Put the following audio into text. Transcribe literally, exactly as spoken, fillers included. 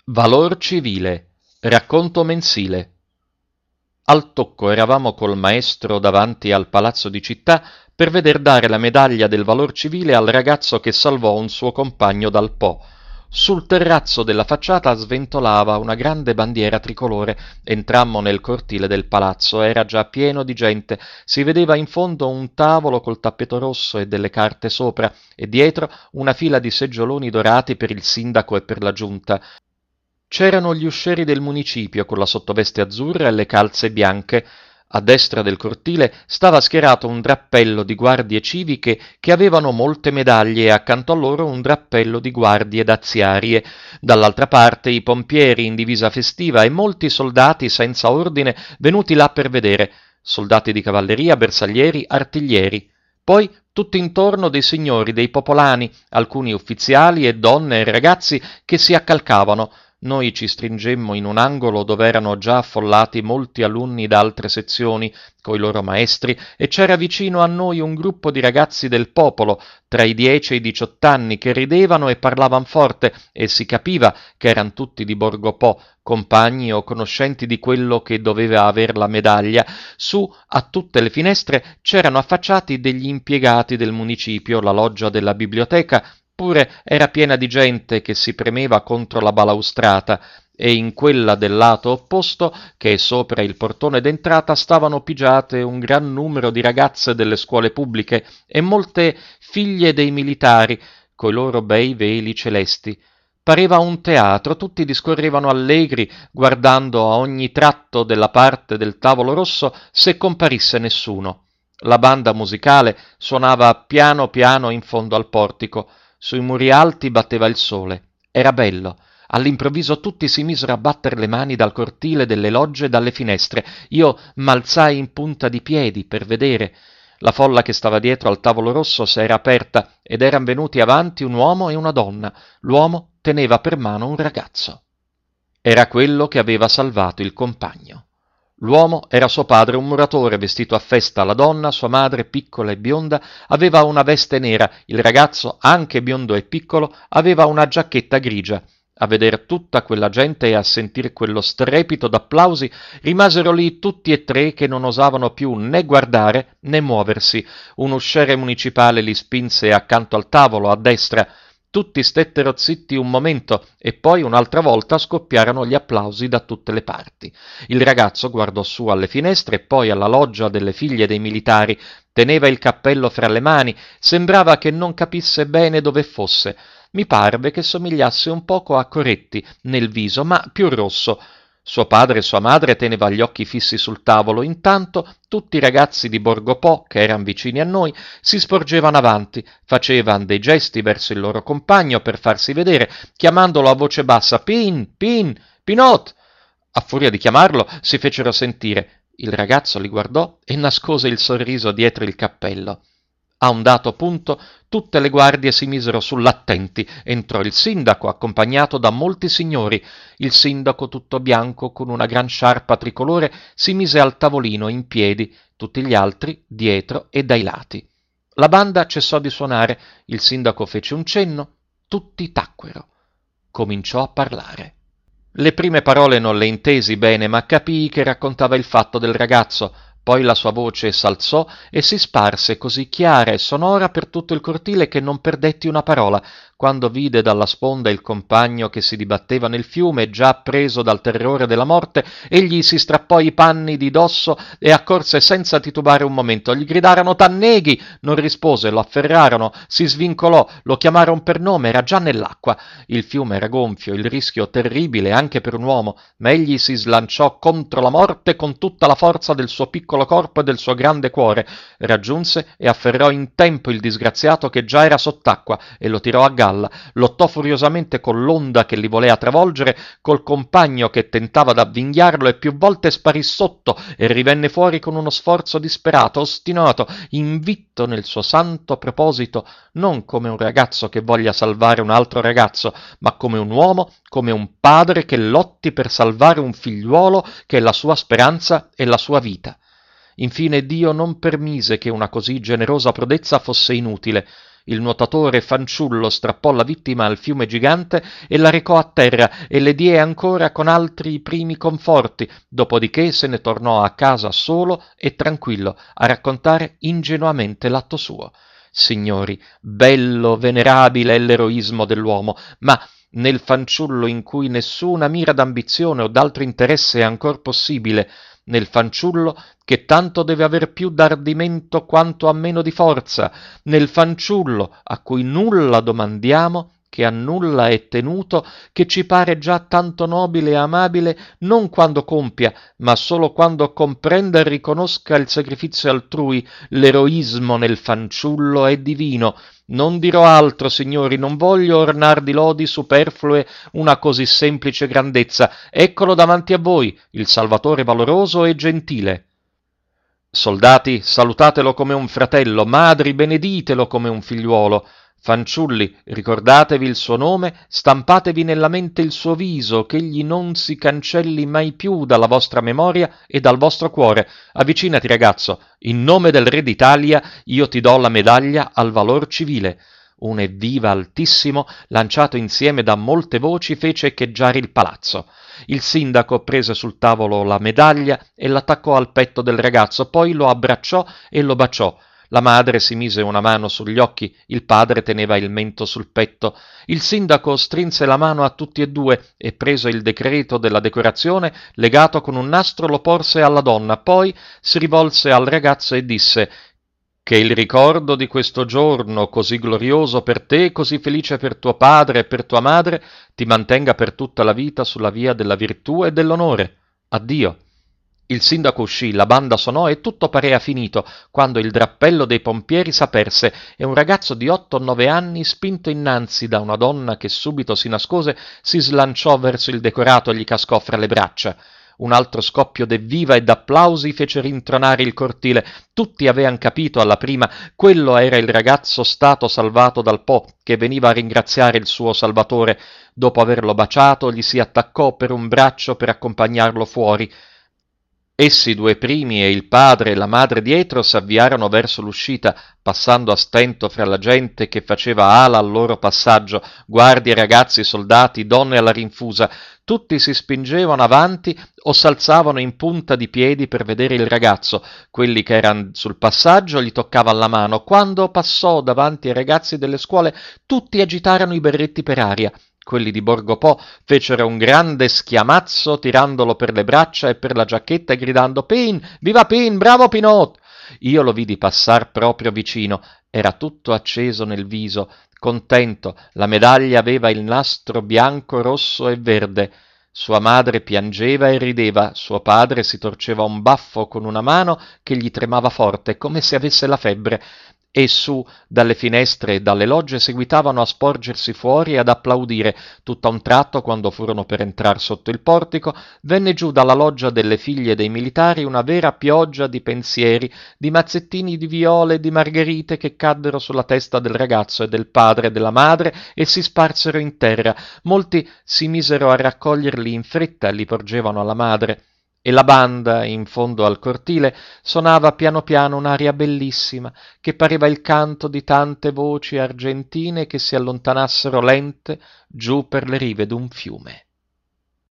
Valor civile, racconto mensile. Al tocco eravamo col maestro davanti al palazzo di città per veder dare la medaglia del valor civile al ragazzo che salvò un suo compagno dal Po. Sul terrazzo della facciata sventolava una grande bandiera tricolore. Entrammo nel cortile del palazzo, era già pieno di gente, si vedeva in fondo un tavolo col tappeto rosso e delle carte sopra, e dietro una fila di seggioloni dorati per il sindaco e per la giunta. C'erano gli uscieri del municipio con la sottoveste azzurra e le calze bianche. A destra del cortile stava schierato un drappello di guardie civiche che avevano molte medaglie e accanto a loro un drappello di guardie daziarie. Dall'altra parte i pompieri in divisa festiva e molti soldati senza ordine venuti là per vedere, soldati di cavalleria, bersaglieri, artiglieri. Poi tutto intorno dei signori, dei popolani, alcuni ufficiali e donne e ragazzi che si accalcavano. Noi ci stringemmo in un angolo dove erano già affollati molti alunni da altre sezioni coi loro maestri e c'era vicino a noi un gruppo di ragazzi del popolo tra i dieci e i diciotto anni che ridevano e parlavan forte e si capiva che eran tutti di Borgo Po, compagni o conoscenti di quello che doveva aver la medaglia. Su a tutte le finestre c'erano affacciati degli impiegati del municipio, la loggia della biblioteca pure era piena di gente che si premeva contro la balaustrata, e in quella del lato opposto, che è sopra il portone d'entrata, stavano pigiate un gran numero di ragazze delle scuole pubbliche e molte figlie dei militari, coi loro bei veli celesti. Pareva un teatro, tutti discorrevano allegri, guardando a ogni tratto della parte del tavolo rosso se comparisse nessuno. La banda musicale suonava piano piano in fondo al portico. Sui muri alti batteva il sole. Era bello. All'improvviso tutti si misero a battere le mani dal cortile delle logge e dalle finestre. Io m'alzai in punta di piedi per vedere. La folla che stava dietro al tavolo rosso s'era aperta ed eran venuti avanti un uomo e una donna. L'uomo teneva per mano un ragazzo. Era quello che aveva salvato il compagno. L'uomo era suo padre, un muratore vestito a festa, la donna, sua madre, piccola e bionda, aveva una veste nera, il ragazzo, anche biondo e piccolo, aveva una giacchetta grigia. A vedere tutta quella gente e a sentire quello strepito d'applausi, rimasero lì tutti e tre che non osavano più né guardare né muoversi. Un usciere municipale li spinse accanto al tavolo, a destra. Tutti stettero zitti un momento e poi un'altra volta scoppiarono gli applausi da tutte le parti. Il ragazzo guardò su alle finestre e poi alla loggia delle figlie dei militari. Teneva il cappello fra le mani, sembrava che non capisse bene dove fosse. Mi parve che somigliasse un poco a Coretti nel viso, ma più rosso. Suo padre e sua madre teneva gli occhi fissi sul tavolo, intanto tutti i ragazzi di Borgo Po, che eran vicini a noi, si sporgevano avanti, facevan dei gesti verso il loro compagno per farsi vedere, chiamandolo a voce bassa «Pin! Pin! Pinot!». A furia di chiamarlo si fecero sentire. Il ragazzo li guardò e nascose il sorriso dietro il cappello. A un dato punto tutte le guardie si misero sull'attenti. Entrò il sindaco, accompagnato da molti signori. Il sindaco, tutto bianco, con una gran sciarpa tricolore, si mise al tavolino in piedi, tutti gli altri dietro e dai lati. La banda cessò di suonare, il sindaco fece un cenno, tutti tacquero. Cominciò a parlare. Le prime parole non le intesi bene, ma capii che raccontava il fatto del ragazzo. Poi la sua voce s'alzò e si sparse così chiara e sonora per tutto il cortile che non perdetti una parola. Quando vide dalla sponda il compagno che si dibatteva nel fiume, già preso dal terrore della morte, egli si strappò i panni di dosso e accorse senza titubare un momento. Gli gridarono «T'anneghi!». Non rispose, lo afferrarono, si svincolò, lo chiamarono per nome, era già nell'acqua. Il fiume era gonfio, il rischio terribile anche per un uomo, ma egli si slanciò contro la morte con tutta la forza del suo piccolo corpo e del suo grande cuore. Raggiunse e afferrò in tempo il disgraziato che già era sott'acqua e lo tirò a galla. Lottò furiosamente con l'onda che li volea travolgere, col compagno che tentava d'avvinghiarlo e più volte sparì sotto e rivenne fuori con uno sforzo disperato, ostinato, invitto nel suo santo proposito, non come un ragazzo che voglia salvare un altro ragazzo, ma come un uomo, come un padre che lotti per salvare un figliuolo che è la sua speranza e la sua vita. Infine Dio non permise che una così generosa prodezza fosse inutile. Il nuotatore fanciullo strappò la vittima al fiume gigante e la recò a terra e le die ancora con altri primi conforti, dopodiché se ne tornò a casa solo e tranquillo a raccontare ingenuamente l'atto suo. Signori, bello, venerabile è l'eroismo dell'uomo, ma nel fanciullo in cui nessuna mira d'ambizione o d'altro interesse è ancor possibile, nel fanciullo che tanto deve aver più d'ardimento quanto ha meno di forza, nel fanciullo a cui nulla domandiamo, che a nulla è tenuto, che ci pare già tanto nobile e amabile non quando compia, ma solo quando comprenda e riconosca il sacrifizio altrui, l'eroismo nel fanciullo è divino. Non dirò altro, signori, non voglio ornar di lodi superflue una così semplice grandezza. Eccolo davanti a voi, il Salvatore valoroso e gentile. Soldati, salutatelo come un fratello, madri, beneditelo come un figliuolo. Fanciulli, ricordatevi il suo nome, stampatevi nella mente il suo viso, ch'egli non si cancelli mai più dalla vostra memoria e dal vostro cuore. Avvicinati, ragazzo, in nome del Re d'Italia io ti do la medaglia al valor civile. Un evviva altissimo, lanciato insieme da molte voci, fece echeggiare il palazzo. Il sindaco prese sul tavolo la medaglia e l'attaccò al petto del ragazzo, poi lo abbracciò e lo baciò. La madre si mise una mano sugli occhi, il padre teneva il mento sul petto. Il sindaco strinse la mano a tutti e due e, preso il decreto della decorazione, legato con un nastro, lo porse alla donna. Poi si rivolse al ragazzo e disse: «Che il ricordo di questo giorno così glorioso per te, così felice per tuo padre e per tua madre, ti mantenga per tutta la vita sulla via della virtù e dell'onore. Addio». Il sindaco uscì, la banda suonò e tutto parea finito, quando il drappello dei pompieri s'aperse e un ragazzo di otto o nove anni, spinto innanzi da una donna che subito si nascose, si slanciò verso il decorato e gli cascò fra le braccia. Un altro scoppio d'evviva e d'applausi fece rintronare il cortile. Tutti avean capito alla prima, quello era il ragazzo stato salvato dal Po, che veniva a ringraziare il suo salvatore. Dopo averlo baciato, gli si attaccò per un braccio per accompagnarlo fuori. Essi due primi e il padre e la madre dietro s'avviarono verso l'uscita, passando a stento fra la gente che faceva ala al loro passaggio, guardie, ragazzi, soldati, donne alla rinfusa. Tutti si spingevano avanti o s'alzavano in punta di piedi per vedere il ragazzo. Quelli che erano sul passaggio gli toccavan la mano. Quando passò davanti ai ragazzi delle scuole, tutti agitarono i berretti per aria. Quelli di Borgo Po fecero un grande schiamazzo tirandolo per le braccia e per la giacchetta e gridando «Pin! Viva Pin! Bravo Pinot!». Io lo vidi passar proprio vicino, era tutto acceso nel viso, contento, la medaglia aveva il nastro bianco, rosso e verde. Sua madre piangeva e rideva, suo padre si torceva un baffo con una mano che gli tremava forte, come se avesse la febbre, e su dalle finestre e dalle logge seguitavano a sporgersi fuori e ad applaudire. Tutt'a un tratto, quando furono per entrar sotto il portico, venne giù dalla loggia delle figlie dei militari una vera pioggia di pensieri, di mazzettini di viole e di margherite che caddero sulla testa del ragazzo e del padre e della madre e si sparsero in terra. Molti si misero a raccoglierli in fretta e li porgevano alla madre. E la banda, in fondo al cortile, sonava piano piano un'aria bellissima, che pareva il canto di tante voci argentine che si allontanassero lente giù per le rive d'un fiume.